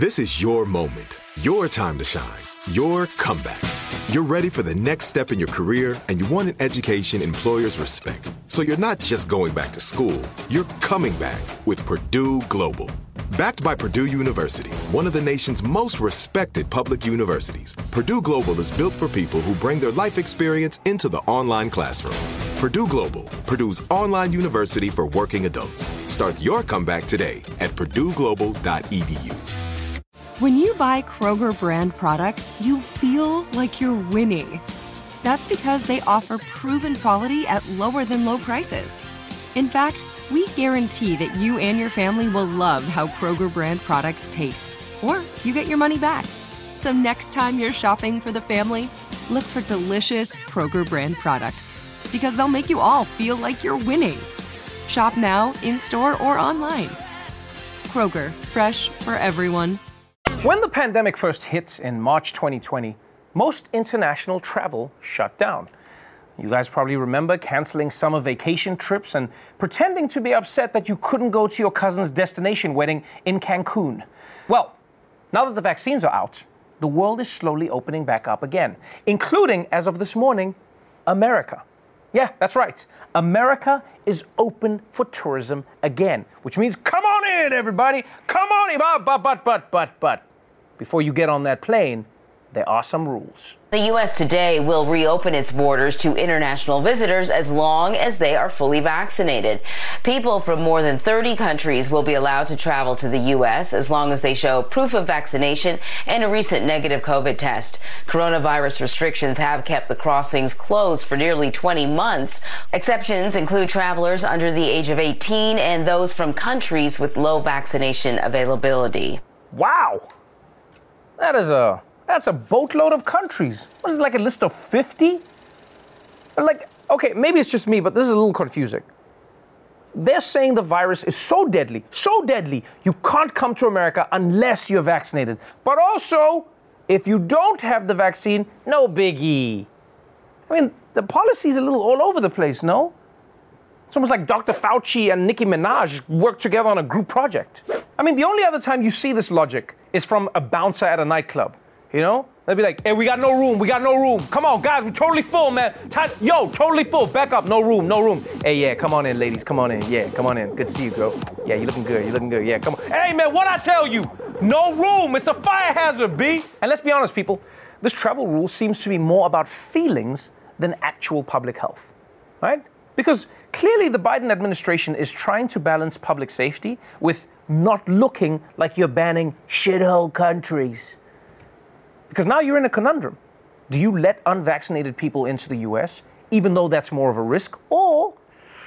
This is your moment, your time to shine, your comeback. You're ready for the next step in your career, and you want an education employers respect. So you're not just going back to school, you're coming back with Purdue Global. Backed by Purdue University, one of the nation's most respected public universities, Purdue Global is built for people who bring their life experience into the online classroom. Purdue Global, Purdue's online university for working adults. Start your comeback today at purdueglobal.edu. When you buy Kroger brand products, you feel like you're winning. That's because they offer proven quality at lower than low prices. In fact, we guarantee that you and your family will love how Kroger brand products taste, or you get your money back. So next time you're shopping for the family, look for delicious Kroger brand products, because they'll make you all feel like you're winning. Shop now, in-store, or online. Kroger, fresh for everyone. When the pandemic first hit in March 2020, most international travel shut down. You guys probably remember canceling summer vacation trips and pretending to be upset that you couldn't go to your cousin's destination wedding in Cancun. Well, now that the vaccines are out, the world is slowly opening back up again, including, as of this morning, America. Yeah, that's right. America is open for tourism again, which means come on in, everybody. Come on in. But before you get on that plane, there are some rules. The U.S. today will reopen its borders to international visitors as long as they are fully vaccinated. People from more than 30 countries will be allowed to travel to the U.S. as long as they show proof of vaccination and a recent negative COVID test. Coronavirus restrictions have kept the crossings closed for nearly 20 months. Exceptions include travelers under the age of 18 and those from countries with low vaccination availability. Wow. That's a boatload of countries. What is it, like a list of 50? Like, okay, maybe it's just me, but this is a little confusing. They're saying the virus is so deadly, you can't come to America unless you're vaccinated. But also, if you don't have the vaccine, no biggie. I mean, the policy's a little all over the place, no? It's almost like Dr. Fauci and Nicki Minaj worked together on a group project. I mean, the only other time you see this logic is from a bouncer at a nightclub. You know? They'll be like, hey, we got no room. Come on, guys, we're totally full, man. Totally full. Back up, no room. Hey, yeah, come on in, ladies, come on in. Yeah, come on in. Good to see you, girl. Yeah, you're looking good. Yeah, come on. Hey, man, what'd I tell you? No room. It's a fire hazard, B. And let's be honest, people, this travel rule seems to be more about feelings than actual public health, right? Because clearly the Biden administration is trying to balance public safety with not looking like you're banning shithole countries. Because now you're in a conundrum. Do you let unvaccinated people into the US, even though that's more of a risk, or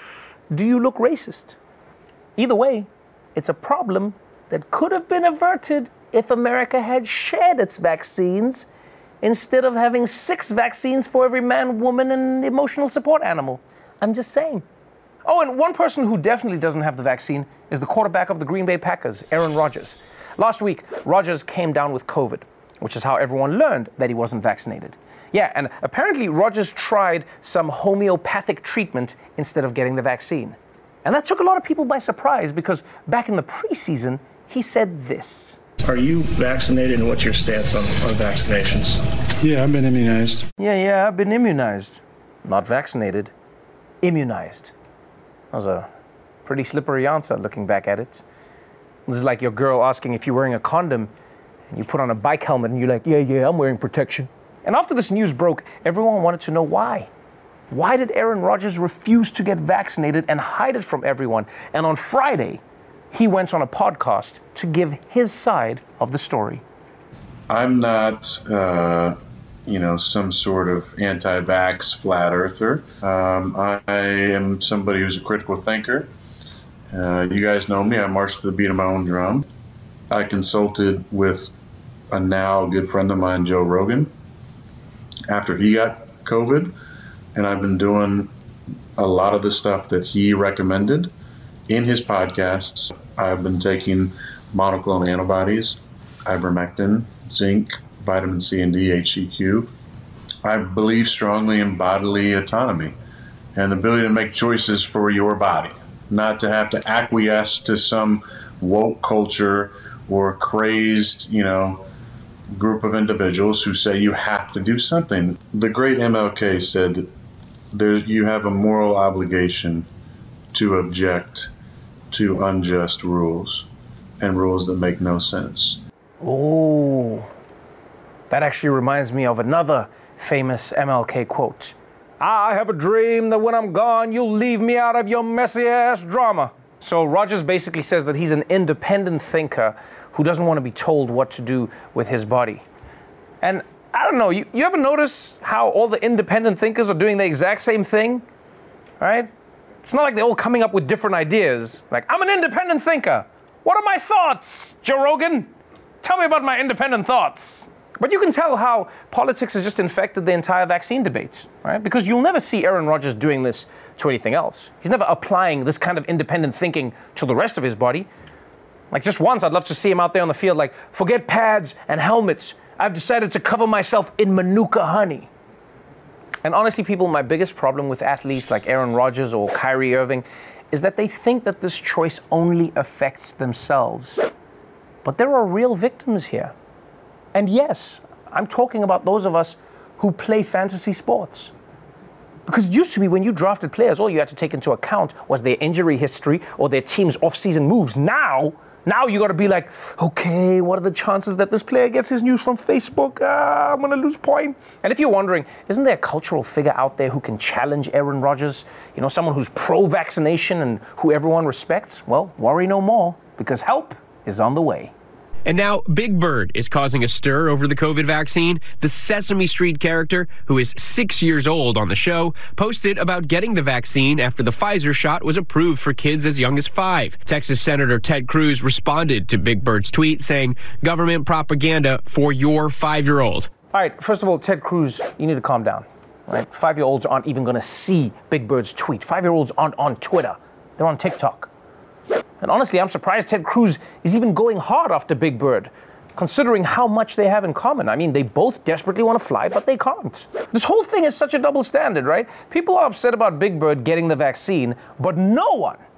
do you look racist? Either way, it's a problem that could have been averted if America had shared its vaccines instead of having 6 vaccines for every man, woman, and emotional support animal. I'm just saying. Oh, and one person who definitely doesn't have the vaccine is the quarterback of the Green Bay Packers, Aaron Rodgers. Last week, Rodgers came down with COVID, which is how everyone learned that he wasn't vaccinated. Yeah, and apparently Rodgers tried some homeopathic treatment instead of getting the vaccine. And that took a lot of people by surprise because back in the preseason, he said this. Are you vaccinated, and what's your stance on vaccinations? Yeah, I've been immunized. Yeah, I've been immunized. Not vaccinated, immunized. That was a pretty slippery answer looking back at it. This is like your girl asking if you're wearing a condom and you put on a bike helmet and you're like, yeah, I'm wearing protection. And after this news broke, everyone wanted to know why. Why did Aaron Rodgers refuse to get vaccinated and hide it from everyone? And on Friday, he went on a podcast to give his side of the story. I'm not, some sort of anti-vax flat earther. I am somebody who's a critical thinker. You guys know me. I march to the beat of my own drum. I consulted with a now good friend of mine, Joe Rogan, after he got COVID, and I've been doing a lot of the stuff that he recommended in his podcasts. I've been taking monoclonal antibodies, ivermectin, zinc, vitamin C and D, HCQ. I believe strongly in bodily autonomy and the ability to make choices for your body, not to have to acquiesce to some woke culture or crazed, group of individuals who say you have to do something. The great MLK said that you have a moral obligation to object to unjust rules and rules that make no sense. Oh, that actually reminds me of another famous MLK quote. I have a dream that when I'm gone, you'll leave me out of your messy ass drama. So Rogers basically says that he's an independent thinker who doesn't want to be told what to do with his body. And I don't know, you ever notice how all the independent thinkers are doing the exact same thing, right? It's not like they're all coming up with different ideas. Like, I'm an independent thinker. What are my thoughts, Joe Rogan? Tell me about my independent thoughts. But you can tell how politics has just infected the entire vaccine debate, right? Because you'll never see Aaron Rodgers doing this to anything else. He's never applying this kind of independent thinking to the rest of his body. Like, just once, I'd love to see him out there on the field like, forget pads and helmets. I've decided to cover myself in Manuka honey. And honestly, people, my biggest problem with athletes like Aaron Rodgers or Kyrie Irving is that they think that this choice only affects themselves. But there are real victims here. And yes, I'm talking about those of us who play fantasy sports. Because it used to be when you drafted players, all you had to take into account was their injury history or their team's off-season moves. Now you got to be like, okay, what are the chances that this player gets his news from Facebook? I'm going to lose points. And if you're wondering, isn't there a cultural figure out there who can challenge Aaron Rodgers? You know, someone who's pro-vaccination and who everyone respects? Well, worry no more, because help is on the way. And now Big Bird is causing a stir over the COVID vaccine. The Sesame Street character, who is 6 years old on the show, posted about getting the vaccine after the Pfizer shot was approved for kids as young as 5. Texas Senator Ted Cruz responded to Big Bird's tweet saying, government propaganda for your 5-year-old. All right, first of all, Ted Cruz, you need to calm down. Right? 5-year-olds aren't even going to see Big Bird's tweet. 5-year-olds aren't on Twitter. They're on TikTok. And honestly, I'm surprised Ted Cruz is even going hard after Big Bird, considering how much they have in common. I mean, they both desperately want to fly, but they can't. This whole thing is such a double standard, right? People are upset about Big Bird getting the vaccine, but no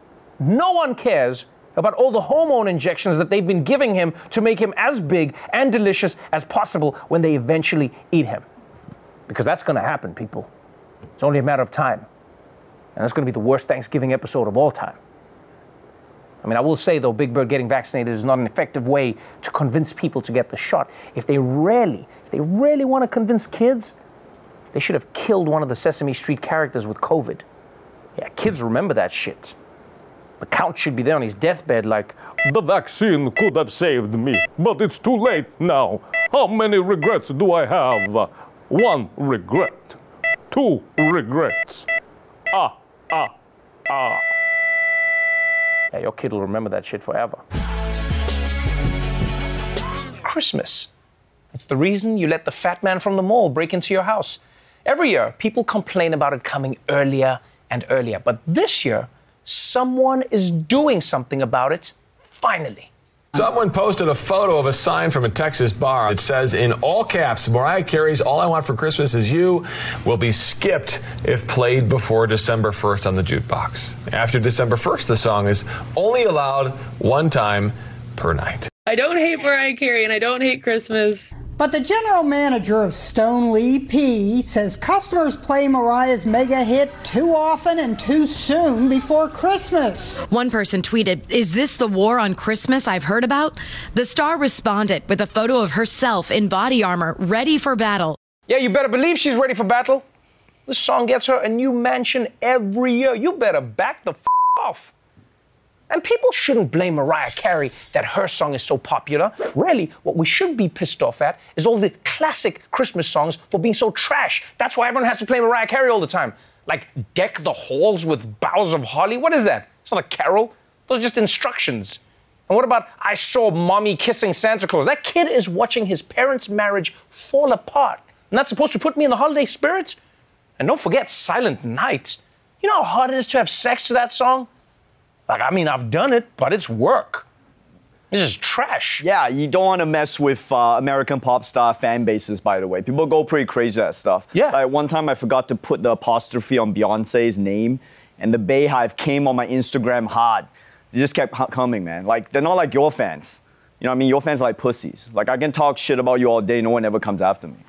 one cares about all the hormone injections that they've been giving him to make him as big and delicious as possible when they eventually eat him. Because that's going to happen, people. It's only a matter of time. And it's going to be the worst Thanksgiving episode of all time. I mean, I will say, though, Big Bird getting vaccinated is not an effective way to convince people to get the shot. If they really want to convince kids, they should have killed one of the Sesame Street characters with COVID. Yeah, kids remember that shit. The Count should be there on his deathbed like, the vaccine could have saved me, but it's too late now. How many regrets do I have? 1 regret. 2 regrets. Yeah, your kid will remember that shit forever. Christmas. It's the reason you let the fat man from the mall break into your house. Every year, people complain about it coming earlier and earlier. But this year, someone is doing something about it, finally. Someone posted a photo of a sign from a Texas bar. It says in all caps, Mariah Carey's All I Want for Christmas Is You will be skipped if played before December 1st on the jukebox. After December 1st, the song is only allowed 1 time per night. I don't hate Mariah Carey and I don't hate Christmas. But the general manager of Stone Lee P says customers play Mariah's mega hit too often and too soon before Christmas. One person tweeted, "Is this the war on Christmas I've heard about?" The star responded with a photo of herself in body armor, ready for battle. Yeah, you better believe she's ready for battle. This song gets her a new mansion every year. You better back the off. And people shouldn't blame Mariah Carey that her song is so popular. Really, what we should be pissed off at is all the classic Christmas songs for being so trash. That's why everyone has to play Mariah Carey all the time. Like, deck the halls with boughs of holly. What is that? It's not a carol. Those are just instructions. And what about I Saw Mommy Kissing Santa Claus? That kid is watching his parents' marriage fall apart. And that's supposed to put me in the holiday spirit? And don't forget Silent Night. You know how hard it is to have sex to that song? Like, I mean, I've done it, but it's work. This is trash. Yeah, you don't want to mess with American pop star fan bases, by the way. People go pretty crazy at stuff. Yeah. Like, one time I forgot to put the apostrophe on Beyonce's name, and the Bayhive came on my Instagram hard. They just kept coming, man. Like, they're not like your fans. You know what I mean? Your fans are like pussies. Like, I can talk shit about you all day, no one ever comes after me.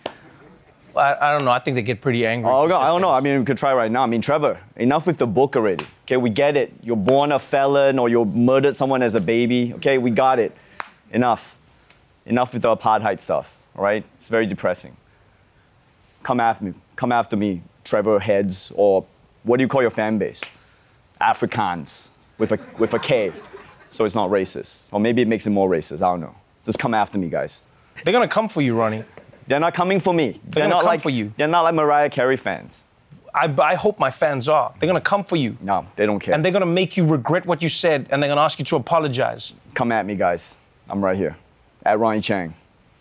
I don't know. I think they get pretty angry. Oh, I don't know. I mean, we could try right now. I mean, Trevor, enough with the book already. Okay, we get it. You're born a felon or you murdered someone as a baby. Okay, we got it. Enough. Enough with the apartheid stuff, all right? It's very depressing. Come after me, Trevor heads, or what do you call your fan base? Afrikaans with a K, so it's not racist. Or maybe it makes it more racist, I don't know. Just come after me, guys. They're gonna come for you, Ronnie. They're not coming for me. They're not come for you. They're not like Mariah Carey fans. I hope my fans are. They're gonna come for you. No, they don't care. And they're gonna make you regret what you said, and they're gonna ask you to apologize. Come at me, guys. I'm right here, at Ronnie Chang.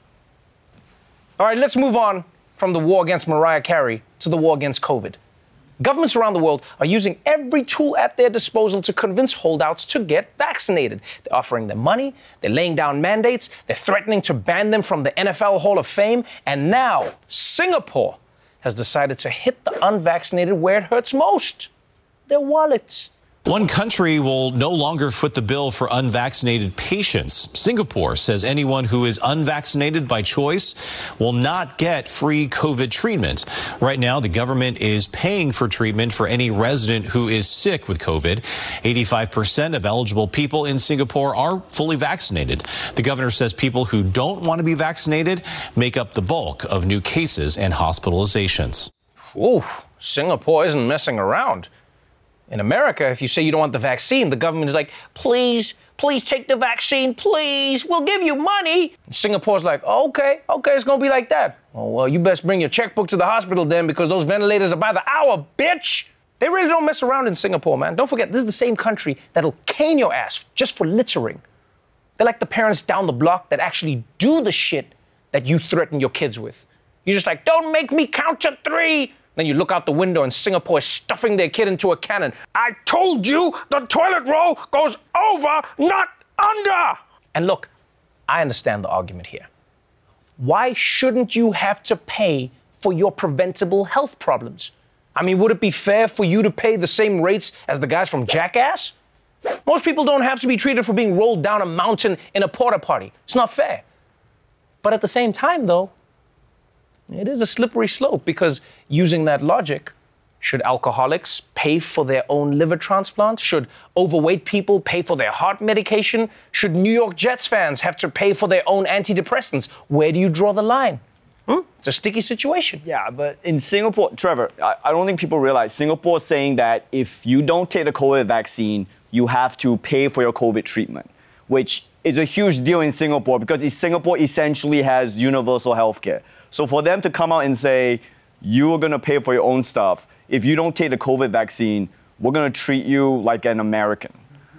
All right, let's move on from the war against Mariah Carey to the war against COVID. Governments around the world are using every tool at their disposal to convince holdouts to get vaccinated. They're offering them money, they're laying down mandates, they're threatening to ban them from the NFL Hall of Fame, and now Singapore has decided to hit the unvaccinated where it hurts most, their wallets. One country will no longer foot the bill for unvaccinated patients. Singapore says anyone who is unvaccinated by choice will not get free COVID treatment. Right now, the government is paying for treatment for any resident who is sick with COVID. 85% of eligible people in Singapore are fully vaccinated. The governor says people who don't want to be vaccinated make up the bulk of new cases and hospitalizations. Ooh, Singapore isn't messing around. In America, if you say you don't want the vaccine, the government is like, please take the vaccine, please, we'll give you money. And Singapore's like, okay, it's gonna be like that. Oh, well, you best bring your checkbook to the hospital then because those ventilators are by the hour, bitch. They really don't mess around in Singapore, man. Don't forget, this is the same country that'll cane your ass just for littering. They're like the parents down the block that actually do the shit that you threaten your kids with. You're just like, don't make me count to 3. Then you look out the window and Singapore is stuffing their kid into a cannon. I told you the toilet roll goes over, not under. And look, I understand the argument here. Why shouldn't you have to pay for your preventable health problems? I mean, would it be fair for you to pay the same rates as the guys from Jackass? Most people don't have to be treated for being rolled down a mountain in a porta potty. It's not fair. But at the same time, though, it is a slippery slope because using that logic, should alcoholics pay for their own liver transplant? Should overweight people pay for their heart medication? Should New York Jets fans have to pay for their own antidepressants? Where do you draw the line? It's a sticky situation. Yeah, but in Singapore, Trevor, I don't think people realize Singapore is saying that if you don't take the COVID vaccine, you have to pay for your COVID treatment, which is a huge deal in Singapore because Singapore essentially has universal healthcare. So for them to come out and say, you're going to pay for your own stuff, if you don't take the COVID vaccine, we're going to treat you like an American.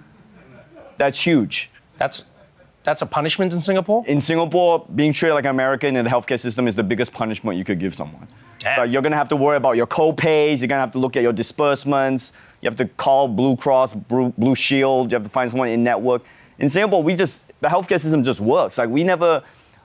That's huge. That's a punishment in Singapore? In Singapore, being treated like an American in the healthcare system is the biggest punishment you could give someone. Damn. So you're going to have to worry about your co-pays, you're going to have to look at your disbursements, you have to call Blue Cross, Blue Shield, you have to find someone in network. In Singapore, the healthcare system just works. Like we never,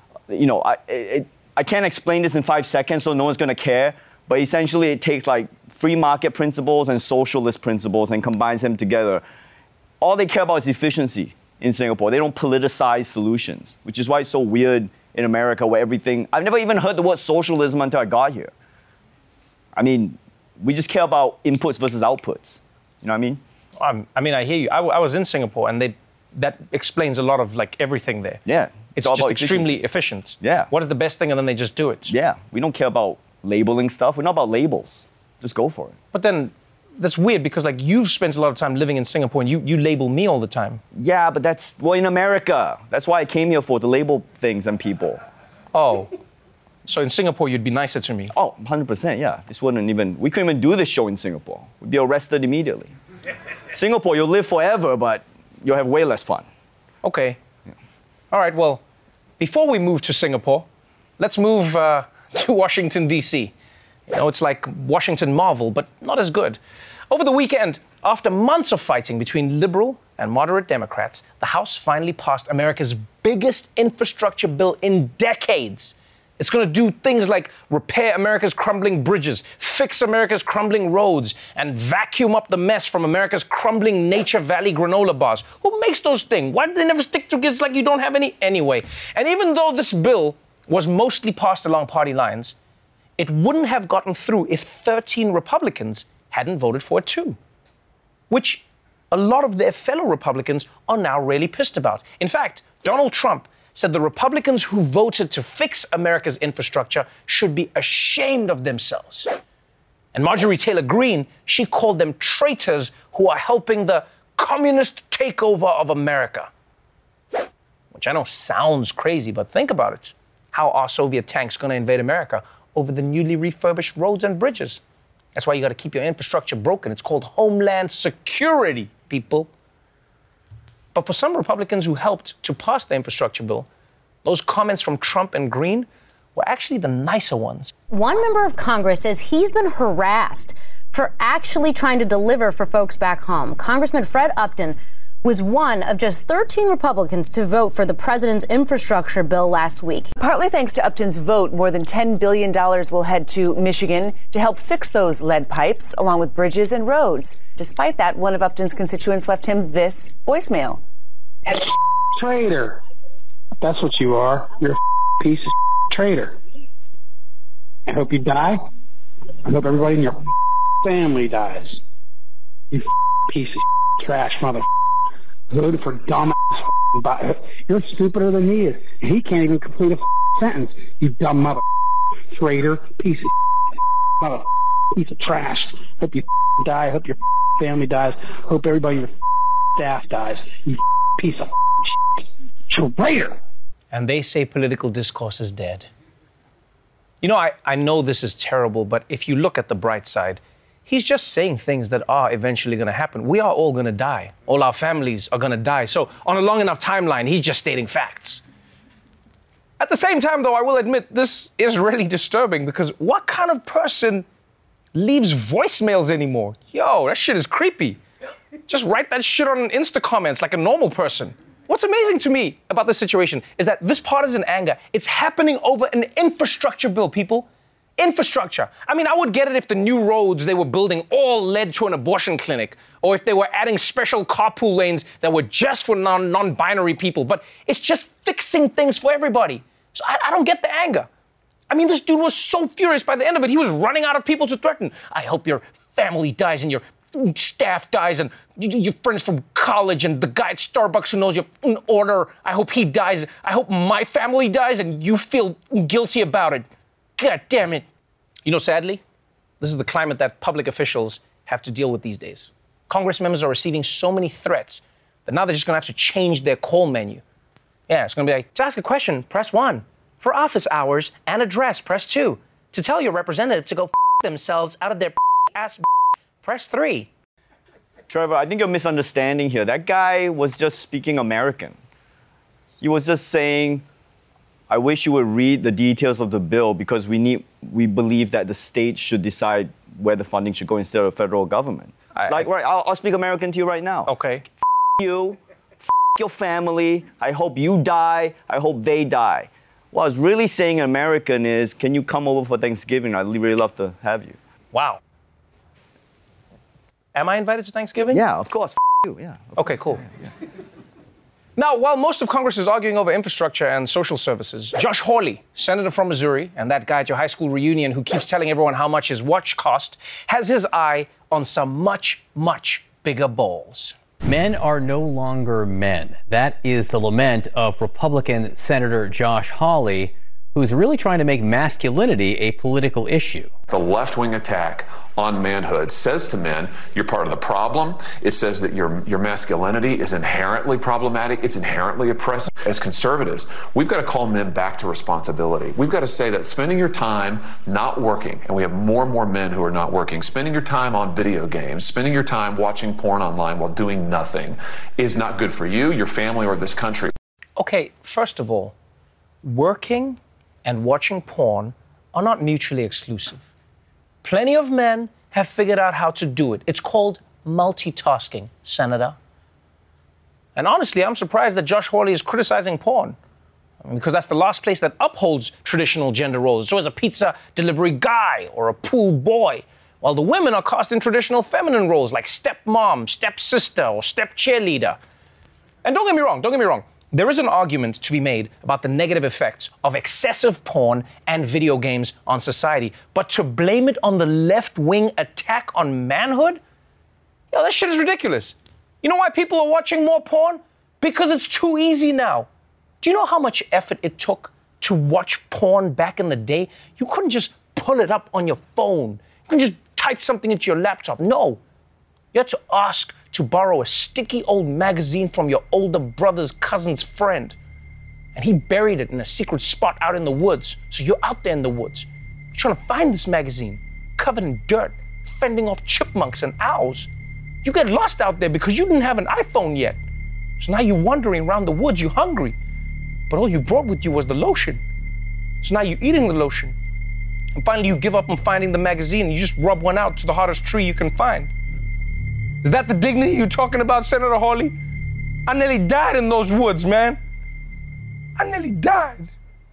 I can't explain this in 5 seconds, so no one's going to care. But essentially, it takes like free market principles and socialist principles and combines them together. All they care about is efficiency in Singapore. They don't politicize solutions, which is why it's so weird in America where everything... I've never even heard the word socialism until I got here. I mean, we just care about inputs versus outputs. You know what I mean? I mean, I hear you. I was in Singapore, and that explains a lot of like everything there. Yeah. It's just extremely efficient. Yeah. What is the best thing? And then they just do it. Yeah. We don't care about labeling stuff. We're not about labels. Just go for it. But then that's weird because like you've spent a lot of time living in Singapore and you label me all the time. Yeah, but that's, well, in America. That's why I came here for, to label things and people. Oh. So in Singapore, you'd be nicer to me? Oh, 100%, yeah. We couldn't even do this show in Singapore. We'd be arrested immediately. Singapore, you'll live forever, but you'll have way less fun. Okay. Yeah. All right, well, before we move to Singapore, let's move to Washington, D.C. You know, it's like Washington Marvel, but not as good. Over the weekend, after months of fighting between liberal and moderate Democrats, the House finally passed America's biggest infrastructure bill in decades. It's going to do things like repair America's crumbling bridges, fix America's crumbling roads, and vacuum up the mess from America's crumbling Nature Valley granola bars. Who makes those things? Why do they never stick to kids like you don't have any anyway? And even though this bill was mostly passed along party lines, it wouldn't have gotten through if 13 Republicans hadn't voted for it too, which a lot of their fellow Republicans are now really pissed about. In fact, Donald Trump said the Republicans who voted to fix America's infrastructure should be ashamed of themselves. And Marjorie Taylor Greene, she called them traitors who are helping the communist takeover of America. Which I know sounds crazy, but think about it. How are Soviet tanks going to invade America over the newly refurbished roads and bridges? That's why you got to keep your infrastructure broken. It's called Homeland Security, people. But for some Republicans who helped to pass the infrastructure bill, those comments from Trump and Greene were actually the nicer ones. One member of Congress says he's been harassed for actually trying to deliver for folks back home. Congressman Fred Upton was one of just 13 Republicans to vote for the president's infrastructure bill last week. Partly thanks to Upton's vote, more than $10 billion will head to Michigan to help fix those lead pipes, along with bridges and roads. Despite that, one of Upton's constituents left him this voicemail. Traitor. That's what you are. You're a piece of traitor. I hope you die. I hope everybody in your family dies. You piece of trash mother. Voted for dumb ass. You're stupider than he is. And he can't even complete a sentence. You dumb mother. Traitor. Piece of mother. Piece of trash. Hope you die. Hope your family dies. Hope everybody in your staff dies. You piece of traitor. And they say political discourse is dead. You know, I know this is terrible, but if you look at the bright side, he's just saying things that are eventually going to happen. We are all going to die. All our families are going to die. So on a long enough timeline, he's just stating facts. At the same time, though, I will admit this is really disturbing, because what kind of person leaves voicemails anymore? Yo, that shit is creepy. Just write that shit on Insta comments like a normal person. What's amazing to me about this situation is that this partisan anger, it's happening over an infrastructure bill, people. Infrastructure. I mean, I would get it if the new roads they were building all led to an abortion clinic, or if they were adding special carpool lanes that were just for non-binary people, but it's just fixing things for everybody. So I don't get the anger. I mean, this dude was so furious by the end of it, he was running out of people to threaten. I hope your family dies and your staff dies and your friends from college and the guy at Starbucks who knows your order, I hope he dies. I hope my family dies and you feel guilty about it. God damn it. You know, sadly, this is the climate that public officials have to deal with these days. Congress members are receiving so many threats that now they're just gonna have to change their call menu. Yeah, it's gonna be like, to ask a question, press 1. For office hours and address, press 2. To tell your representative to go themselves out of their ass, press 3. Trevor, I think you're misunderstanding here. That guy was just speaking American. He was just saying, I wish you would read the details of the bill because we believe that the state should decide where the funding should go instead of the federal government. I'll speak American to you right now. Okay. You, your family, I hope you die, I hope they die. What I was really saying in American is, can you come over for Thanksgiving? I'd really love to have you. Wow. Am I invited to Thanksgiving? Yeah, of course. You, yeah. Okay, cool. Yeah. Now, while most of Congress is arguing over infrastructure and social services, Josh Hawley, senator from Missouri, and that guy at your high school reunion who keeps telling everyone how much his watch cost, has his eye on some much, much bigger balls. Men are no longer men. That is the lament of Republican Senator Josh Hawley, who's really trying to make masculinity a political issue. The left-wing attack on manhood says to men, you're part of the problem. It says that your masculinity is inherently problematic. It's inherently oppressive. As conservatives, we've got to call men back to responsibility. We've got to say that spending your time not working, and we have more and more men who are not working, spending your time on video games, spending your time watching porn online while doing nothing is not good for you, your family, or this country. Okay, first of all, working and watching porn are not mutually exclusive. Plenty of men have figured out how to do it. It's called multitasking, Senator. And honestly, I'm surprised that Josh Hawley is criticizing porn. Because that's the last place that upholds traditional gender roles. It's always a pizza delivery guy or a pool boy, while the women are cast in traditional feminine roles like stepmom, stepsister, or step cheerleader. And don't get me wrong, there is an argument to be made about the negative effects of excessive porn and video games on society, but to blame it on the left-wing attack on manhood? Yo, that shit is ridiculous. You know why people are watching more porn? Because it's too easy now. Do you know how much effort it took to watch porn back in the day? You couldn't just pull it up on your phone. You couldn't just type something into your laptop. No. You had to ask to borrow a sticky old magazine from your older brother's cousin's friend. And he buried it in a secret spot out in the woods. So you're out there in the woods, you're trying to find this magazine, covered in dirt, fending off chipmunks and owls. You get lost out there because you didn't have an iPhone yet. So now you're wandering around the woods, you're hungry. But all you brought with you was the lotion. So now you're eating the lotion. And finally you give up on finding the magazine and you just rub one out to the hottest tree you can find. Is that the dignity you're talking about, Senator Hawley? I nearly died in those woods, man. I nearly died.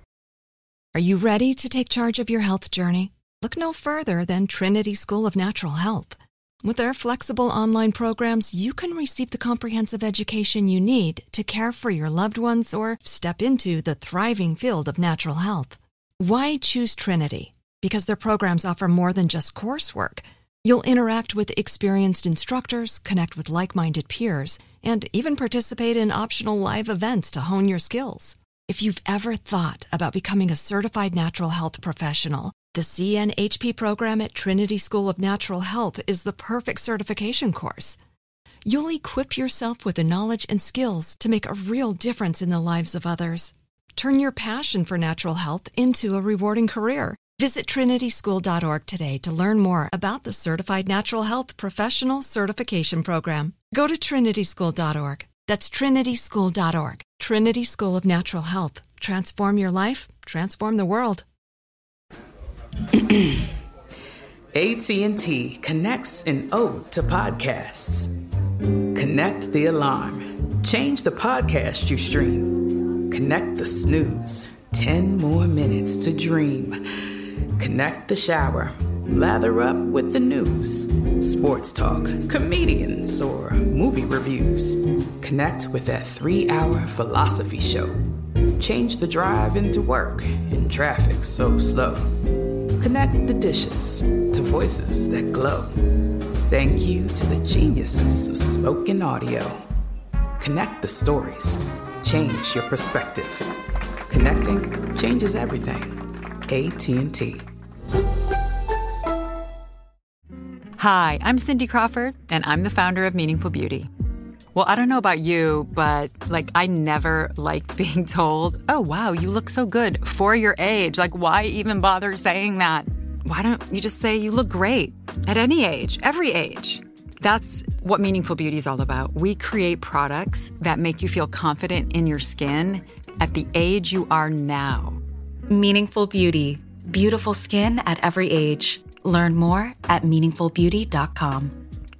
Are you ready to take charge of your health journey? Look no further than Trinity School of Natural Health. With their flexible online programs, you can receive the comprehensive education you need to care for your loved ones or step into the thriving field of natural health. Why choose Trinity? Because their programs offer more than just coursework. You'll interact with experienced instructors, connect with like-minded peers, and even participate in optional live events to hone your skills. If you've ever thought about becoming a certified natural health professional, the CNHP program at Trinity School of Natural Health is the perfect certification course. You'll equip yourself with the knowledge and skills to make a real difference in the lives of others. Turn your passion for natural health into a rewarding career. Visit trinityschool.org today to learn more about the Certified Natural Health Professional Certification Program. Go to trinityschool.org. That's trinityschool.org. Trinity School of Natural Health. Transform your life, transform the world. AT&T connects an ode to podcasts. Connect the alarm. Change the podcast you stream. Connect the snooze. 10 more minutes to dream. Connect the shower. Lather up with the news. Sports talk, comedians, or movie reviews. Connect with that 3-hour philosophy show. Change the drive into work in traffic so slow. Connect the dishes to voices that glow. Thank you to the geniuses of spoken audio. Connect the stories. Change your perspective. Connecting changes everything. AT&T. Hi, I'm Cindy Crawford, and I'm the founder of Meaningful Beauty. Well, I don't know about you, but I never liked being told, oh, wow, you look so good for your age. Why even bother saying that? Why don't you just say you look great at any age, every age? That's what Meaningful Beauty is all about. We create products that make you feel confident in your skin at the age you are now. Meaningful Beauty. Beautiful skin at every age. Learn more at meaningfulbeauty.com.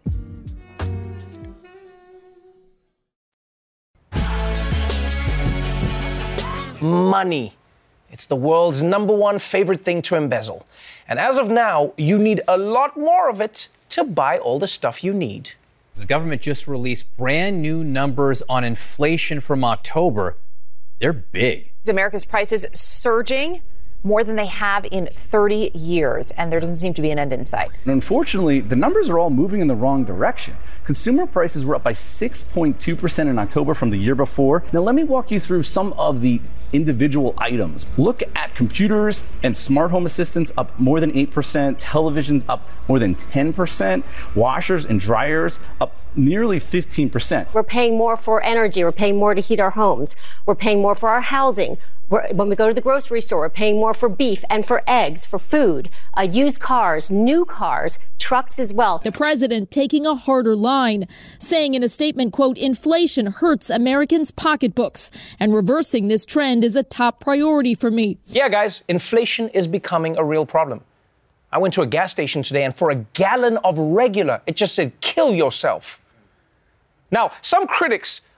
Money. It's the world's #1 favorite thing to embezzle. And as of now, you need a lot more of it to buy all the stuff you need. The government just released brand new numbers on inflation from October. They're big. America's prices surging more than they have in 30 years, and there doesn't seem to be an end in sight. And unfortunately, the numbers are all moving in the wrong direction. Consumer prices were up by 6.2% in October from the year before. Now, let me walk you through some of the individual items. Look at computers and smart home assistants up more than 8%, televisions up more than 10%, washers and dryers up nearly 15%. We're paying more for energy. We're paying more to heat our homes. We're paying more for our housing. When we go to the grocery store, we're paying more for beef and for eggs, for food, used cars, new cars, trucks as well. The president taking a harder line, saying in a statement, quote, inflation hurts Americans' pocketbooks, and reversing this trend is a top priority for me. Yeah, guys, inflation is becoming a real problem. I went to a gas station today, and for a gallon of regular, it just said, kill yourself. Now, some critics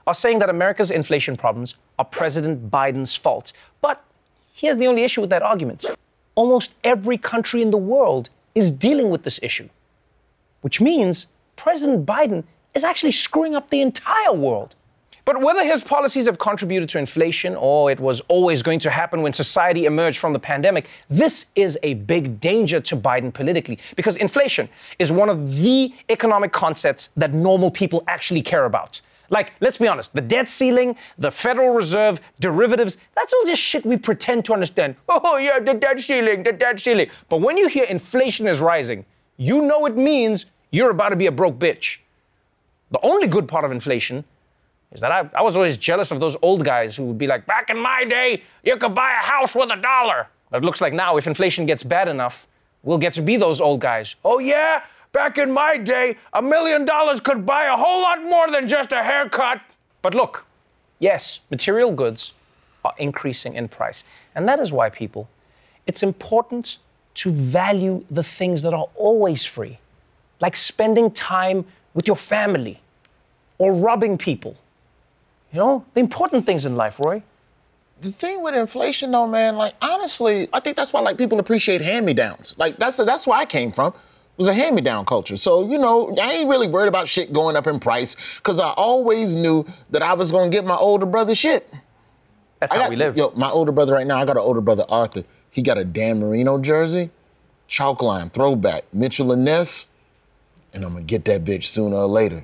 are saying that America's inflation problems are President Biden's fault. But here's the only issue with that argument. Almost every country in the world is dealing with this issue, which means President Biden is actually screwing up the entire world. But whether his policies have contributed to inflation or it was always going to happen when society emerged from the pandemic, this is a big danger to Biden politically, because inflation is one of the economic concepts that normal people actually care about. Like, let's be honest, the debt ceiling, the Federal Reserve, derivatives, that's all just shit we pretend to understand. Oh yeah, the debt ceiling, the debt ceiling. But when you hear inflation is rising, you know it means you're about to be a broke bitch. The only good part of inflation is that I was always jealous of those old guys who would be like, back in my day, you could buy a house with $1. But it looks like now, if inflation gets bad enough, we'll get to be those old guys. Oh yeah, back in my day, $1 million could buy a whole lot more than just a haircut. But look, yes, material goods are increasing in price. And that is why, people, it's important to value the things that are always free, like spending time with your family or robbing people. You know, the important things in life, Roy. The thing with inflation, though, man, like, honestly, I think that's why, like, people appreciate hand-me-downs. Like, that's where I came from. It was a hand-me-down culture. So, you know, I ain't really worried about shit going up in price because I always knew that I was going to get my older brother shit. That's how we live. Yo, my older brother right now, I got an older brother, Arthur. He got a Dan Marino jersey, chalk line, throwback, Mitchell and Ness, and I'm going to get that bitch sooner or later.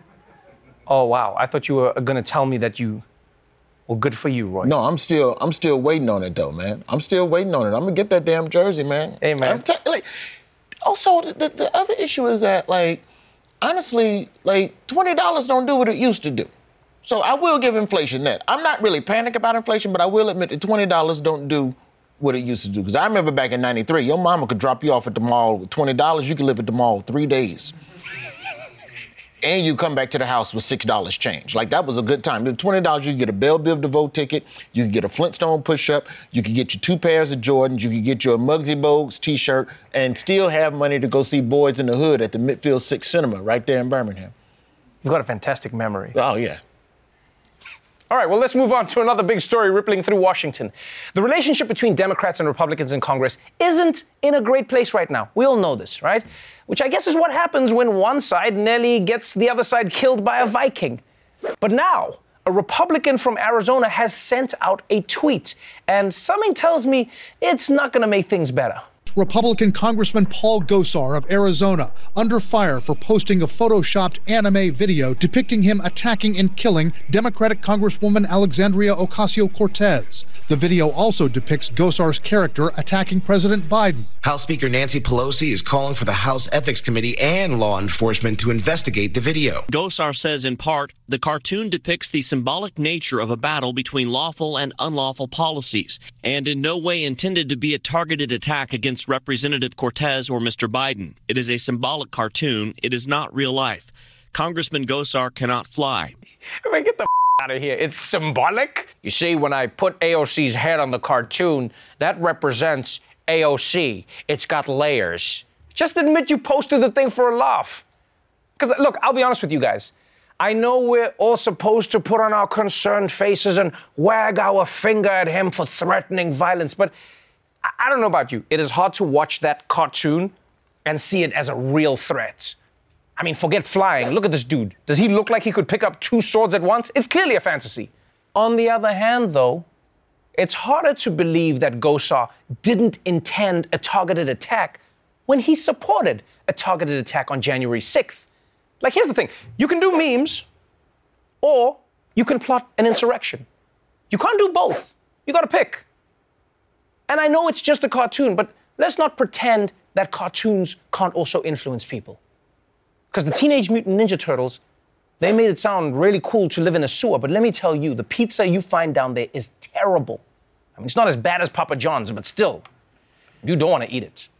Oh, wow. I thought you were going to tell me that you... Well, good for you, Roy. No, I'm still waiting on it, though, man. I'm still waiting on it. I'm going to get that damn jersey, man. Hey, man. Also, the other issue is that, like, honestly, like, $20 don't do what it used to do. So I will give inflation that. I'm not really panicked about inflation, but I will admit that $20 don't do what it used to do. Because I remember back in '93, your mama could drop you off at the mall with $20. You could live at the mall 3 days. And you come back to the house with $6 change. Like, that was a good time. With $20, you could get a Belle Biv DeVoe ticket, you could get a Flintstone push-up, you could get your 2 pairs of Jordans, you could get your Muggsy Bogues t-shirt, and still have money to go see Boys in the Hood at the Midfield 6 Cinema right there in Birmingham. You've got a fantastic memory. Oh, yeah. All right, well, let's move on to another big story rippling through Washington. The relationship between Democrats and Republicans in Congress isn't in a great place right now. We all know this, right? Which I guess is what happens when one side nearly gets the other side killed by a Viking. But now, a Republican from Arizona has sent out a tweet, and something tells me it's not going to make things better. Republican Congressman Paul Gosar of Arizona under fire for posting a photoshopped anime video depicting him attacking and killing Democratic Congresswoman Alexandria Ocasio-Cortez. The video also depicts Gosar's character attacking President Biden. House Speaker Nancy Pelosi is calling for the House Ethics Committee and law enforcement to investigate the video. Gosar says, in part, the cartoon depicts the symbolic nature of a battle between lawful and unlawful policies, and in no way intended to be a targeted attack against Representative Cortez or Mr. Biden. It is a symbolic cartoon. It is not real life. Congressman Gosar cannot fly. I mean, get the out of here. It's symbolic. You see, when I put AOC's head on the cartoon, that represents AOC. It's got layers. Just admit you posted the thing for a laugh. Because, look, I'll be honest with you guys. I know we're all supposed to put on our concerned faces and wag our finger at him for threatening violence, but I don't know about you. It is hard to watch that cartoon and see it as a real threat. I mean, forget flying. Look at this dude. Does he look like he could pick up 2 swords at once? It's clearly a fantasy. On the other hand, though, it's harder to believe that Gosar didn't intend a targeted attack when he supported a targeted attack on January 6th. Like, here's the thing. You can do memes, or you can plot an insurrection. You can't do both. You gotta pick. And I know it's just a cartoon, but let's not pretend that cartoons can't also influence people. Because the Teenage Mutant Ninja Turtles, they made it sound really cool to live in a sewer, but let me tell you, the pizza you find down there is terrible. I mean, it's not as bad as Papa John's, but still, you don't want to eat it.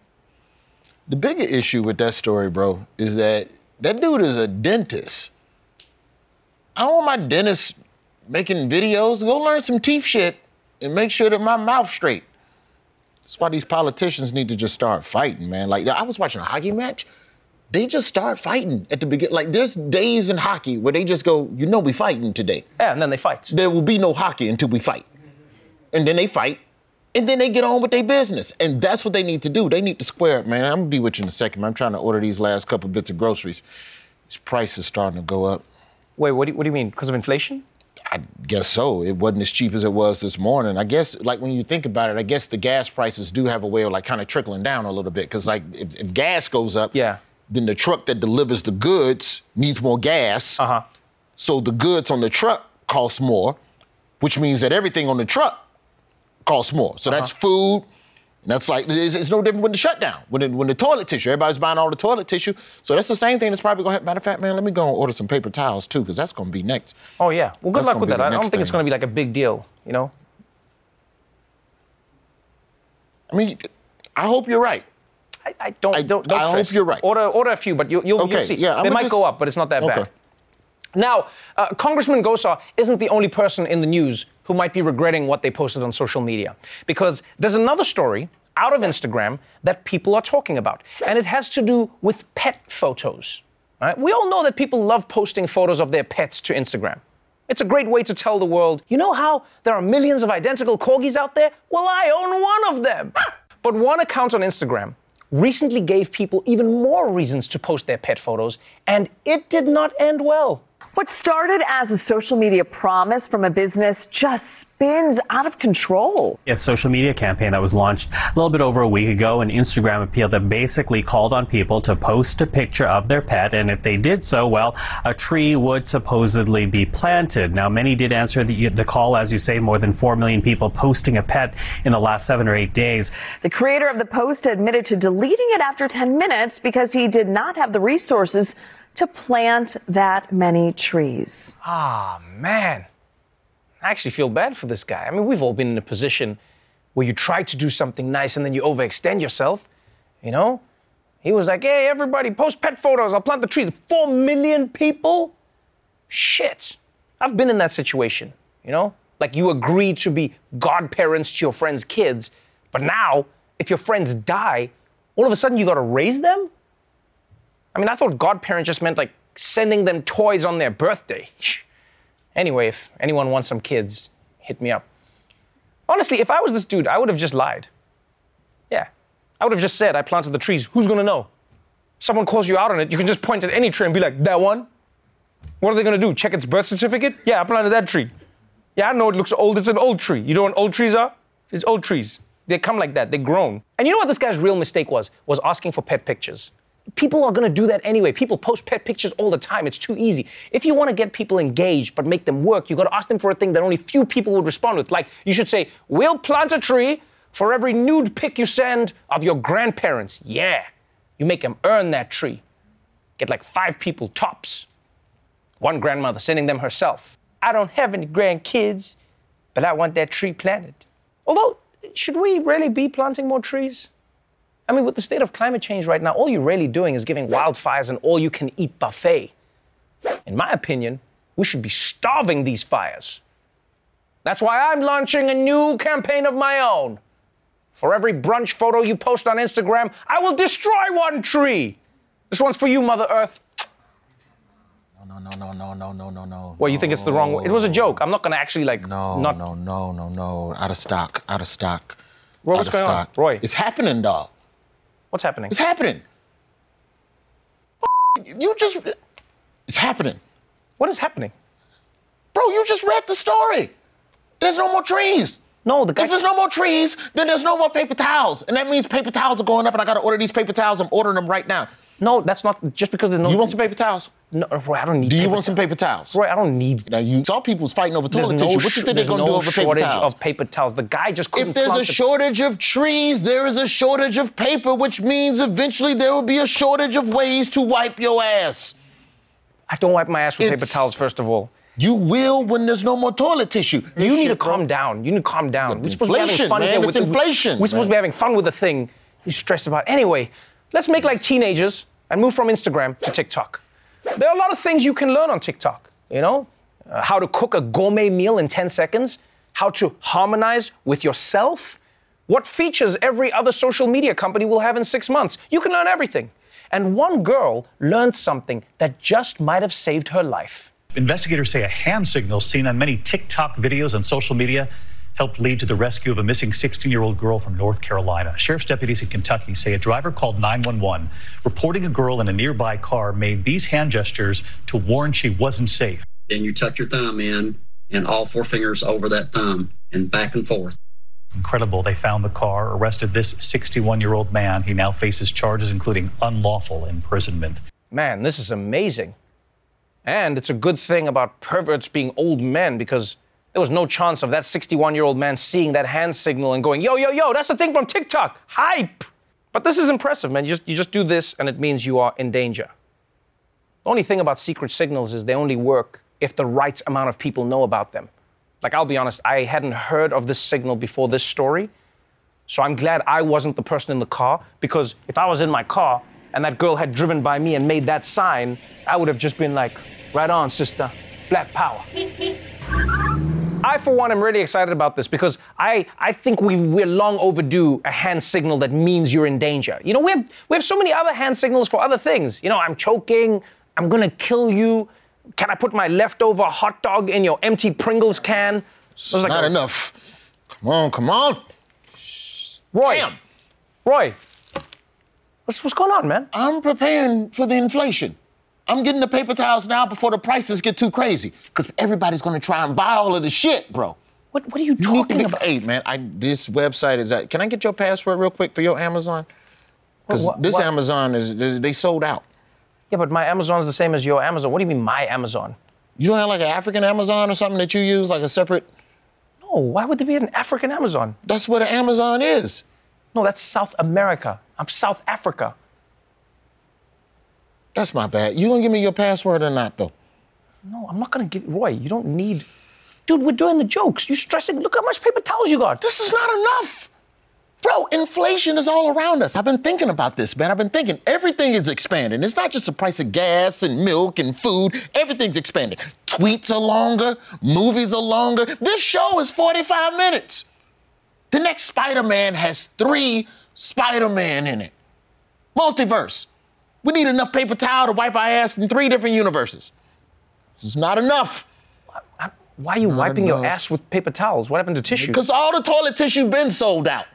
The bigger issue with that story, bro, is that dude is a dentist. I don't want my dentist making videos. Go learn some teeth shit and make sure that my mouth's straight. That's why these politicians need to just start fighting, man. Like, I was watching a hockey match. they just start fighting at the beginning. Like, there's days in hockey where they just go, we fighting today. Yeah, and then they fight. There will be no hockey until we fight. And then they fight, and then they get on with their business. And that's what they need to do. They need to square it, man. I'm going to be with you in a second, man. I'm trying to order these last couple bits of groceries. These prices starting to go up. Wait, what do you mean? Because of inflation? I guess so. It wasn't as cheap as it was this morning. I guess, like, when you think about it, I guess the gas prices do have a way of, like, kind of trickling down a little bit. Because, like, if gas goes up, then the truck that delivers the goods needs more gas. So the goods on the truck cost more, which means that everything on the truck costs more. So that's food. And that's like, it's no different with the shutdown. When the toilet tissue, everybody's buying all the toilet tissue. So that's the same thing that's probably going to happen. Matter of fact, man, let me go and order some paper towels too, because that's going to be next. Oh, yeah. Well, good luck with that. I don't think it's going to be like a big deal, I mean, I hope you're right. I don't stress. I hope you're right. Order a few, but you'll see. Yeah, they might go up, but it's not that bad. Now, Congressman Gosar isn't the only person in the news who might be regretting what they posted on social media, because there's another story out of Instagram that people are talking about, and it has to do with pet photos. Right? We all know that people love posting photos of their pets to Instagram. It's a great way to tell the world, you know how there are millions of identical corgis out there? Well, I own one of them. But one account on Instagram recently gave people even more reasons to post their pet photos, and it did not end well. What started as a social media promise from a business just spins out of control. It's a social media campaign that was launched a little bit over a week ago, an Instagram appeal that basically called on people to post a picture of their pet, and if they did so, well, a tree would supposedly be planted. Now, many did answer the call, as you say, more than 4 million people posting a pet in the last 7 or 8 days. The creator of the post admitted to deleting it after 10 minutes because he did not have the resources to plant that many trees. Ah, man. I actually feel bad for this guy. I mean, we've all been in a position where you try to do something nice and then you overextend yourself, He was like, hey, everybody, post pet photos. I'll plant the trees. 4 million people? Shit. I've been in that situation, Like, you agree to be godparents to your friends' kids, but now, if your friends die, all of a sudden you got to raise them? I mean, I thought godparent just meant, like, sending them toys on their birthday. Anyway, if anyone wants some kids, hit me up. Honestly, if I was this dude, I would have just lied. Yeah. I would have just said, I planted the trees. Who's going to know? Someone calls you out on it, you can just point at any tree and be like, that one? What are they going to do? Check its birth certificate? Yeah, I planted that tree. Yeah, I know it looks old. It's an old tree. You know what old trees are? It's old trees. They come like that. They're grown. And you know what this guy's real mistake was? Was asking for pet pictures. People are going to do that anyway. People post pet pictures all the time. It's too easy. If you want to get people engaged but make them work, you got to ask them for a thing that only few people would respond with. Like, you should say, we'll plant a tree for every nude pic you send of your grandparents. Yeah. You make them earn that tree. Get like 5 people tops. One grandmother sending them herself. I don't have any grandkids, but I want that tree planted. Although, should we really be planting more trees? I mean, with the state of climate change right now, all you're really doing is giving wildfires an all-you-can-eat buffet. In my opinion, we should be starving these fires. That's why I'm launching a new campaign of my own. For every brunch photo you post on Instagram, I will destroy 1 tree. This one's for you, Mother Earth. No. Well, you think it's the wrong way? It was a joke. I'm not going to actually, like, No. Out of stock. Roy, what's going on? Roy. It's happening, dog. What's happening? It's happening. It's happening. What is happening? Bro, you just read the story. There's no more trees. No, the guy... If there's no more trees, then there's no more paper towels. And that means paper towels are going up and I got to order these paper towels. I'm ordering them right now. No, that's not just because there's no... You want some paper towels? No, Roy, I don't need Do you want some paper towels? Roy, I don't need... Now, you saw people's fighting over toilet tissue. What do you think they're going to do over paper towels? There's no shortage of paper towels. The guy just couldn't... If there's a shortage of trees, there is a shortage of paper, which means eventually there will be a shortage of ways to wipe your ass. I don't wipe my ass with paper towels, first of all. You will when there's no more toilet tissue. You need to calm down. You need to calm down. We're supposed to be having fun here with inflation. We're supposed to be having fun with the thing you're stressed about. Anyway, let's make like teenagers and move from Instagram to TikTok. There are a lot of things you can learn on TikTok, how to cook a gourmet meal in 10 seconds, how to harmonize with yourself, what features every other social media company will have in 6 months. You can learn everything. And one girl learned something that just might have saved her life. Investigators say a hand signal seen on many TikTok videos on social media helped lead to the rescue of a missing 16-year-old girl from North Carolina. Sheriff's deputies in Kentucky say a driver called 911 reporting a girl in a nearby car made these hand gestures to warn she wasn't safe. Then you tuck your thumb in and all 4 fingers over that thumb and back and forth. Incredible. They found the car, arrested this 61-year-old man. He now faces charges including unlawful imprisonment. Man, this is amazing. And it's a good thing about perverts being old men, because there was no chance of that 61-year-old man seeing that hand signal and going, yo, yo, yo, that's the thing from TikTok. Hype. But this is impressive, man. You just do this and it means you are in danger. The only thing about secret signals is they only work if the right amount of people know about them. Like, I'll be honest, I hadn't heard of this signal before this story. So I'm glad I wasn't the person in the car, because if I was in my car and that girl had driven by me and made that sign, I would have just been like, right on, sister, Black Power. I, for one, am really excited about this, because I think we're long overdue a hand signal that means you're in danger. You know, we have so many other hand signals for other things. You know, I'm choking, I'm gonna kill you. Can I put my leftover hot dog in your empty Pringles can? It's like not enough. Come on. Roy. Damn. Roy, what's going on, man? I'm preparing for the inflation. I'm getting the paper towels now before the prices get too crazy, because everybody's gonna try and buy all of the shit, bro. What are you talking about? Hey, man, this website is that. Can I get your password real quick for your Amazon? Because this Amazon they sold out. Yeah, but my Amazon's the same as your Amazon. What do you mean, my Amazon? You don't have like an African Amazon or something that you use, like a separate? No, why would there be an African Amazon? That's what an Amazon is. No, that's South America. I'm South Africa. That's my bad. You gonna give me your password or not, though? No, I'm not gonna give, Roy, you don't need, dude, we're doing the jokes. You stressing, look how much paper towels you got. This is not enough. Bro, inflation is all around us. I've been thinking about this, man. I've been thinking everything is expanding. It's not just the price of gas and milk and food. Everything's expanding. Tweets are longer, movies are longer. This show is 45 minutes. The next Spider-Man has 3 Spider-Man in it. Multiverse. We need enough paper towel to wipe our ass in 3 different universes. This is not enough. Why are you wiping your ass with paper towels? What happened to tissue? Because all the toilet tissue been sold out.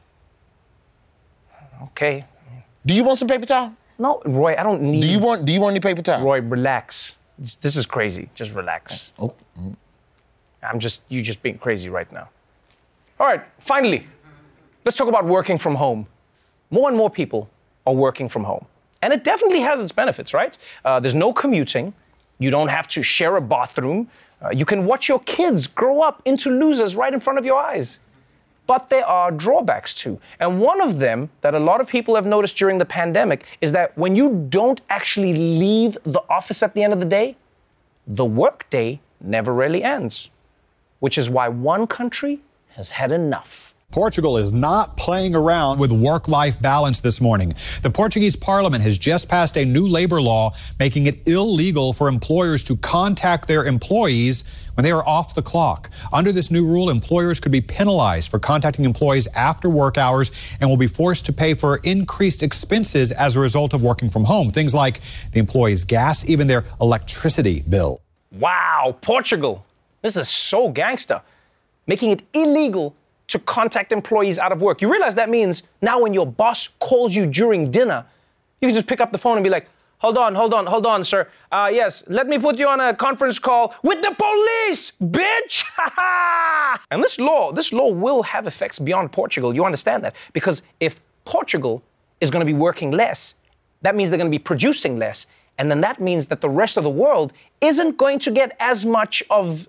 Okay. Do you want some paper towel? No, Roy, I don't need. Do you want any paper towel? Roy, relax. This is crazy. Just relax. Oh. You just being crazy right now. All right, finally, let's talk about working from home. More and more people are working from home. And it definitely has its benefits, right? There's no commuting. You don't have to share a bathroom. You can watch your kids grow up into losers right in front of your eyes. But there are drawbacks too. And one of them that a lot of people have noticed during the pandemic is that when you don't actually leave the office at the end of the day, the workday never really ends, which is why one country has had enough. Portugal is not playing around with work-life balance this morning. The Portuguese parliament has just passed a new labor law making it illegal for employers to contact their employees when they are off the clock. Under this new rule, employers could be penalized for contacting employees after work hours and will be forced to pay for increased expenses as a result of working from home. Things like the employee's gas, even their electricity bill. Wow, Portugal. This is so gangster. Making it illegal to contact employees out of work. You realize that means now when your boss calls you during dinner, you can just pick up the phone and be like, hold on, sir. Yes, let me put you on a conference call with the police, bitch! And this law will have effects beyond Portugal. You understand that? Because if Portugal is going to be working less, that means they're going to be producing less. And then that means that the rest of the world isn't going to get as much of,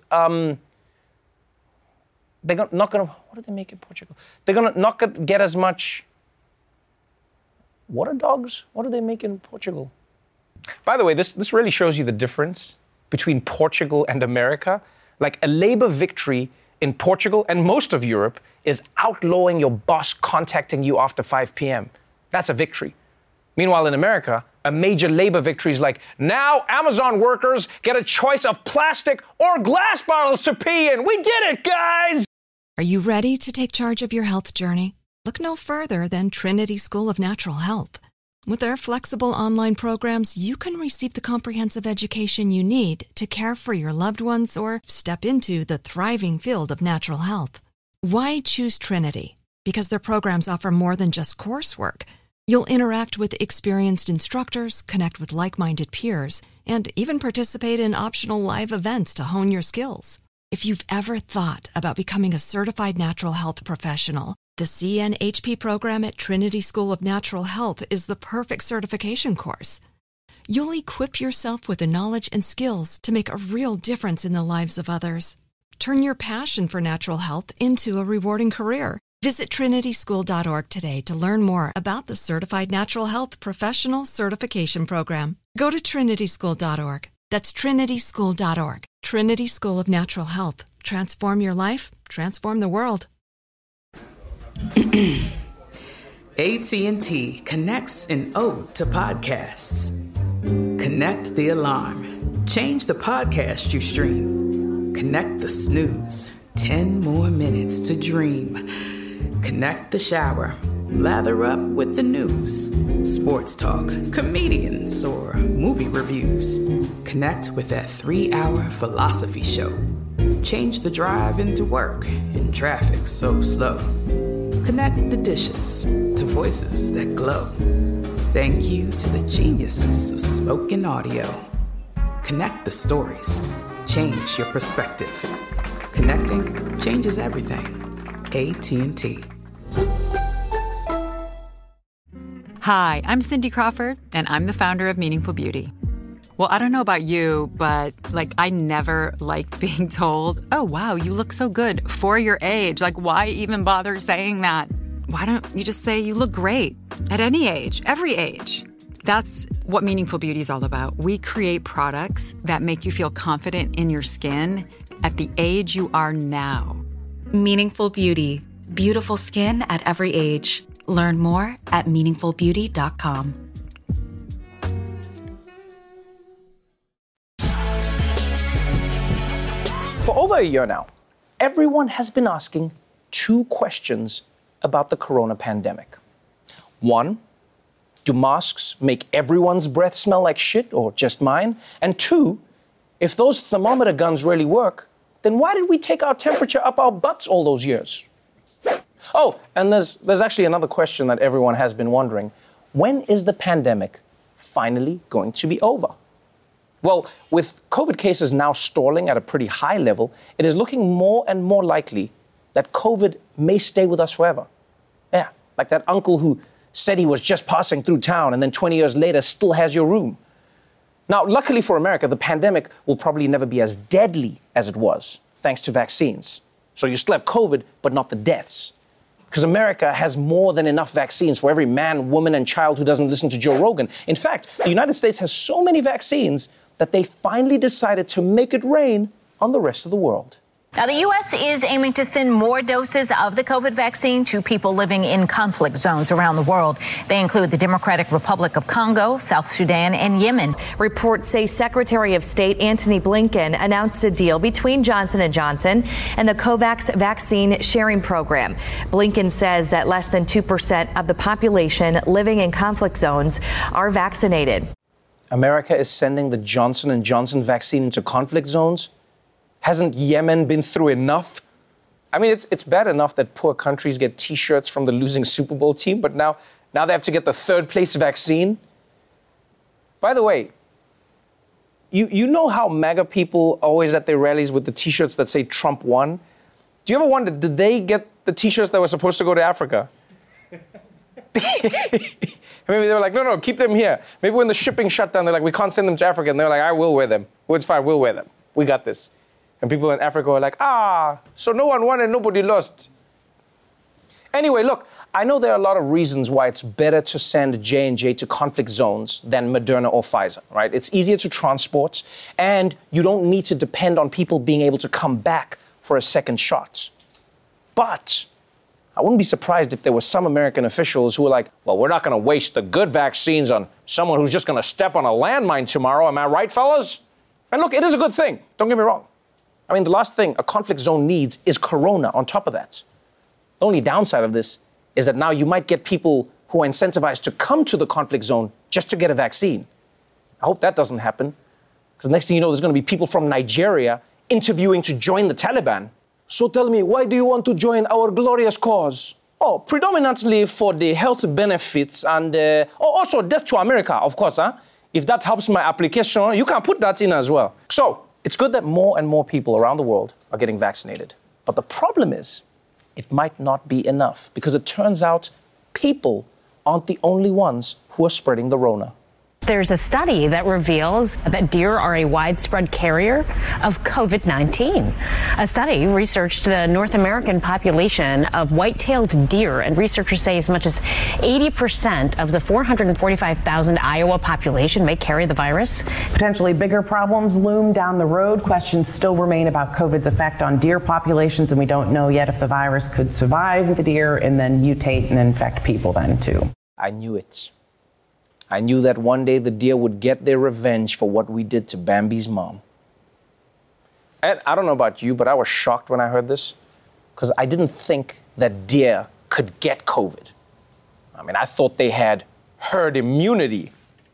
what do they make in Portugal? They're not gonna get as much water dogs? What do they make in Portugal? By the way, this really shows you the difference between Portugal and America. Like a labor victory in Portugal and most of Europe is outlawing your boss contacting you after 5 p.m. That's a victory. Meanwhile, in America, a major labor victory is like, now Amazon workers get a choice of plastic or glass bottles to pee in. We did it, guys! Are you ready to take charge of your health journey? Look no further than Trinity School of Natural Health. With their flexible online programs, you can receive the comprehensive education you need to care for your loved ones or step into the thriving field of natural health. Why choose Trinity? Because their programs offer more than just coursework. You'll interact with experienced instructors, connect with like-minded peers, and even participate in optional live events to hone your skills. If you've ever thought about becoming a certified natural health professional, the CNHP program at Trinity School of Natural Health is the perfect certification course. You'll equip yourself with the knowledge and skills to make a real difference in the lives of others. Turn your passion for natural health into a rewarding career. Visit trinityschool.org today to learn more about the Certified Natural Health Professional Certification Program. Go to trinityschool.org. That's trinityschool.org. Trinity School of Natural Health. Transform your life, transform the world. AT&T connects an ode to podcasts. Connect the alarm. Change the podcast you stream. Connect the snooze. 10 more minutes to dream. Connect the shower. Lather up with the news. Sports talk, comedians, or movie reviews. Connect with that 3-hour philosophy show. Change the drive into work in traffic so slow. Connect the dishes to voices that glow. Thank you to the geniuses of spoken audio. Connect the stories. Change your perspective. Connecting changes everything. AT&T. Hi, I'm Cindy Crawford, and I'm the founder of Meaningful Beauty. Well, I don't know about you, but I never liked being told, oh, wow, you look so good for your age. Why even bother saying that? Why don't you just say you look great at any age, every age? That's what Meaningful Beauty is all about. We create products that make you feel confident in your skin at the age you are now. Meaningful Beauty. Beautiful skin at every age. Learn more at meaningfulbeauty.com. For over a year now, everyone has been asking 2 questions about the corona pandemic. 1, do masks make everyone's breath smell like shit or just mine? And 2, if those thermometer guns really work, then why did we take our temperature up our butts all those years? Oh, and there's actually another question that everyone has been wondering. When is the pandemic finally going to be over? Well, with COVID cases now stalling at a pretty high level, it is looking more and more likely that COVID may stay with us forever. Yeah, like that uncle who said he was just passing through town and then 20 years later still has your room. Now, luckily for America, the pandemic will probably never be as deadly as it was, thanks to vaccines. So you still have COVID, but not the deaths. Because America has more than enough vaccines for every man, woman, and child who doesn't listen to Joe Rogan. In fact, the United States has so many vaccines that they finally decided to make it rain on the rest of the world. Now, the U.S. is aiming to send more doses of the COVID vaccine to people living in conflict zones around the world. They include the Democratic Republic of Congo, South Sudan, and Yemen. Reports say Secretary of State Antony Blinken announced a deal between Johnson & Johnson and the COVAX vaccine sharing program. Blinken says that less than 2% of the population living in conflict zones are vaccinated. America is sending the Johnson & Johnson vaccine into conflict zones? Hasn't Yemen been through enough? I mean, it's bad enough that poor countries get T-shirts from the losing Super Bowl team, but now they have to get the 3rd place vaccine? By the way, you know how MAGA people always at their rallies with the T-shirts that say Trump won? Do you ever wonder, did they get the T-shirts that were supposed to go to Africa? Maybe they were like, no, keep them here. Maybe when the shipping shut down, they're like, we can't send them to Africa. And they're like, I will wear them. Well, it's fine, we'll wear them. We got this. And people in Africa were like, so no one won and nobody lost. Anyway, look, I know there are a lot of reasons why it's better to send J&J to conflict zones than Moderna or Pfizer, right? It's easier to transport, and you don't need to depend on people being able to come back for a second shot. But I wouldn't be surprised if there were some American officials who were like, well, we're not going to waste the good vaccines on someone who's just going to step on a landmine tomorrow. Am I right, fellas? And look, it is a good thing. Don't get me wrong. I mean, the last thing a conflict zone needs is corona on top of that. The only downside of this is that now you might get people who are incentivized to come to the conflict zone just to get a vaccine. I hope that doesn't happen, because next thing you know, there's going to be people from Nigeria interviewing to join the Taliban. So tell me, why do you want to join our glorious cause? Oh, predominantly for the health benefits and also death to America, of course. If that helps my application, you can put that in as well. So it's good that more and more people around the world are getting vaccinated. But the problem is, it might not be enough, because it turns out people aren't the only ones who are spreading the Rona. There's a study that reveals that deer are a widespread carrier of COVID-19. A study researched the North American population of white-tailed deer, and researchers say as much as 80% of the 445,000 Iowa population may carry the virus. Potentially bigger problems loom down the road. Questions still remain about COVID's effect on deer populations, and we don't know yet if the virus could survive the deer and then mutate and infect people then too. I knew it. I knew that one day the deer would get their revenge for what we did to Bambi's mom. And I don't know about you, but I was shocked when I heard this, because I didn't think that deer could get COVID. I mean, I thought they had herd immunity.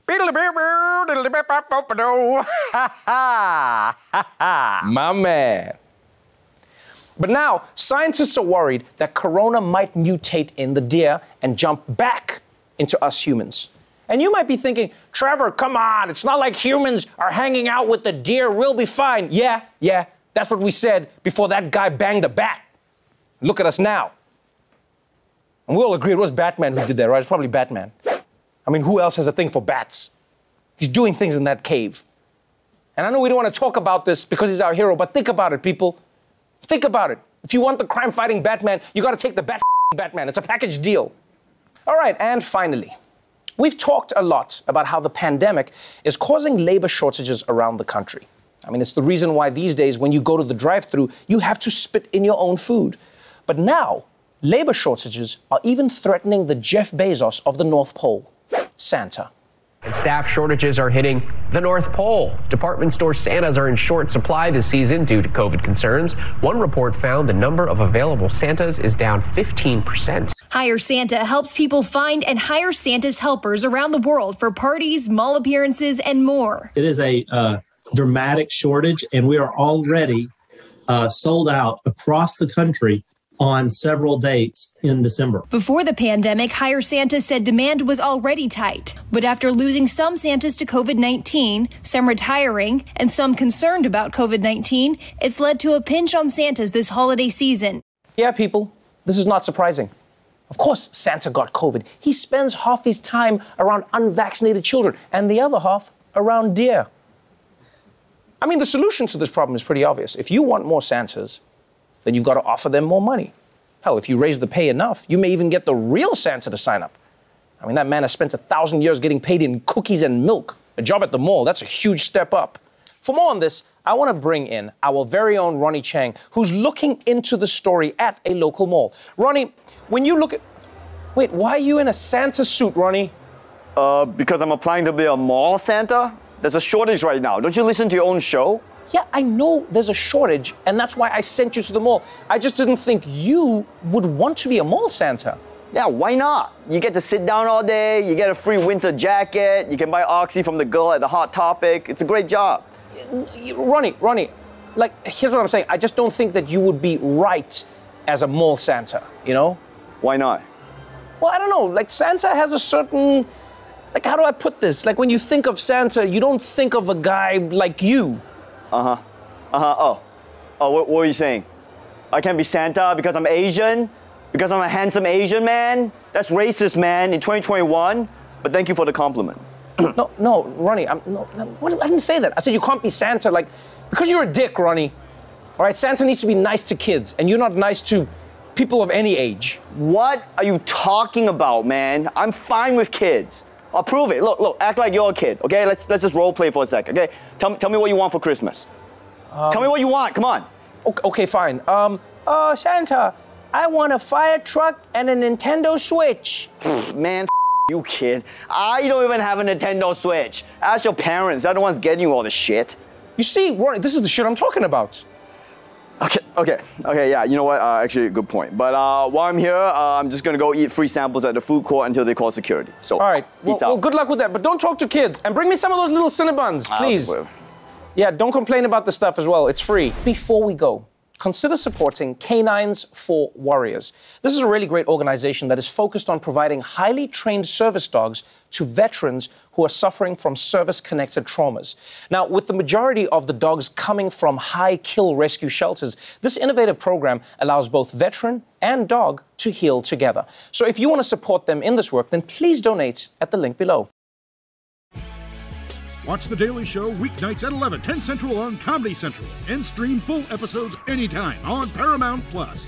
My man. But now, scientists are worried that corona might mutate in the deer and jump back into us humans. And you might be thinking, Trevor, come on, it's not like humans are hanging out with the deer, we'll be fine. Yeah, that's what we said before that guy banged a bat. Look at us now. And we all agree it was Batman who did that, right? It's probably Batman. I mean, who else has a thing for bats? He's doing things in that cave. And I know we don't want to talk about this because he's our hero, but think about it, people. Think about it. If you want the crime-fighting Batman, you got to take the Batman. It's a package deal. All right, and finally, we've talked a lot about how the pandemic is causing labor shortages around the country. I mean, it's the reason why these days when you go to the drive-thru, you have to spit in your own food. But now, labor shortages are even threatening the Jeff Bezos of the North Pole, Santa. Staff shortages are hitting the North Pole. Department store Santas are in short supply this season due to COVID concerns. One report found the number of available Santas is down 15%. Hire Santa helps people find and hire Santa's helpers around the world for parties, mall appearances, and more. It is a dramatic shortage, and we are already sold out across the country on several dates in December. Before the pandemic, Hire Santa said demand was already tight. But after losing some Santas to COVID-19, some retiring, and some concerned about COVID-19, it's led to a pinch on Santas this holiday season. Yeah, people, this is not surprising. Of course, Santa got COVID. He spends half his time around unvaccinated children and the other half around deer. I mean, the solution to this problem is pretty obvious. If you want more Santas, then you've got to offer them more money. Hell, if you raise the pay enough, you may even get the real Santa to sign up. I mean, that man has spent 1,000 years getting paid in cookies and milk. A job at the mall, that's a huge step up. For more on this, I want to bring in our very own Ronnie Chang, who's looking into the story at a local mall. Ronnie, when you look at... Wait, why are you in a Santa suit, Ronnie? Because I'm applying to be a mall Santa. There's a shortage right now. Don't you listen to your own show? Yeah, I know there's a shortage, and that's why I sent you to the mall. I just didn't think you would want to be a mall Santa. Yeah, why not? You get to sit down all day, you get a free winter jacket, you can buy Oxy from the girl at the Hot Topic. It's a great job. Ronnie, like, here's what I'm saying. I just don't think that you would be right as a mall Santa, you know? Why not? Well, I don't know. Like, Santa has a certain... Like, how do I put this? Like, when you think of Santa, you don't think of a guy like you. Oh, what were you saying? I can't be Santa because I'm Asian? Because I'm a handsome Asian man? That's racist, man, in 2021. But thank you for the compliment. No, Ronnie, I didn't say that. I said you can't be Santa, like, because you're a dick, Ronnie. All right, Santa needs to be nice to kids, and you're not nice to people of any age. What are you talking about, man? I'm fine with kids. I'll prove it. Look, act like you're a kid, okay? Let's just role play for a second, okay? Tell me what you want for Christmas. Tell me what you want, come on. Okay, fine. Santa, I want a fire truck and a Nintendo Switch. Man, you kid. I don't even have a Nintendo Switch. Ask your parents, they're the ones getting you all the shit. You see, Ronnie, this is the shit I'm talking about. Okay, yeah, you know what? Actually, good point. But while I'm here, I'm just going to go eat free samples at the food court until they call security. So, all right, peace out. Well, good luck with that. But don't talk to kids. And bring me some of those little Cinnabons, please. Yeah, don't complain about the stuff as well. It's free. Before we go, consider supporting Canines for Warriors. This is a really great organization that is focused on providing highly trained service dogs to veterans who are suffering from service-connected traumas. Now, with the majority of the dogs coming from high-kill rescue shelters, this innovative program allows both veteran and dog to heal together. So if you want to support them in this work, then please donate at the link below. Watch The Daily Show weeknights at 11, 10 Central on Comedy Central, and stream full episodes anytime on Paramount+.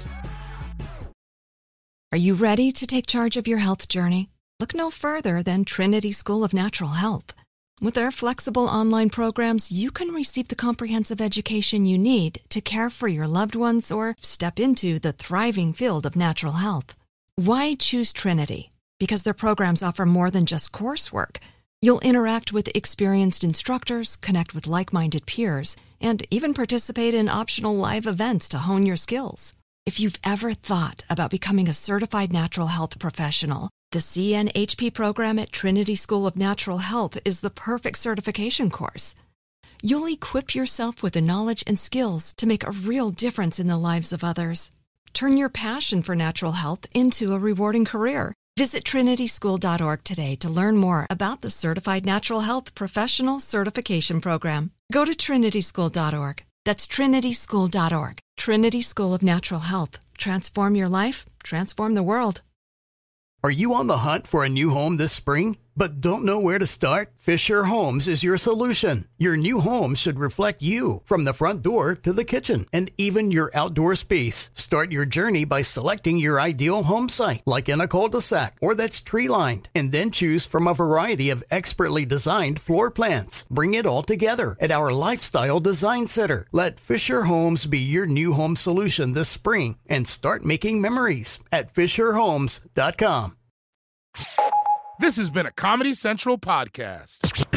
Are you ready to take charge of your health journey? Look no further than Trinity School of Natural Health. With their flexible online programs, you can receive the comprehensive education you need to care for your loved ones or step into the thriving field of natural health. Why choose Trinity? Because their programs offer more than just coursework. You'll interact with experienced instructors, connect with like-minded peers, and even participate in optional live events to hone your skills. If you've ever thought about becoming a certified natural health professional, the CNHP program at Trinity School of Natural Health is the perfect certification course. You'll equip yourself with the knowledge and skills to make a real difference in the lives of others. Turn your passion for natural health into a rewarding career. Visit trinityschool.org today to learn more about the Certified Natural Health Professional Certification Program. Go to trinityschool.org. That's trinityschool.org. Trinity School of Natural Health. Transform your life, transform the world. Are you on the hunt for a new home this spring, but don't know where to start? Fisher Homes is your solution. Your new home should reflect you, from the front door to the kitchen, and even your outdoor space. Start your journey by selecting your ideal home site, like in a cul-de-sac or that's tree-lined, and then choose from a variety of expertly designed floor plans. Bring it all together at our Lifestyle Design Center. Let Fisher Homes be your new home solution this spring and start making memories at FisherHomes.com. This has been a Comedy Central podcast.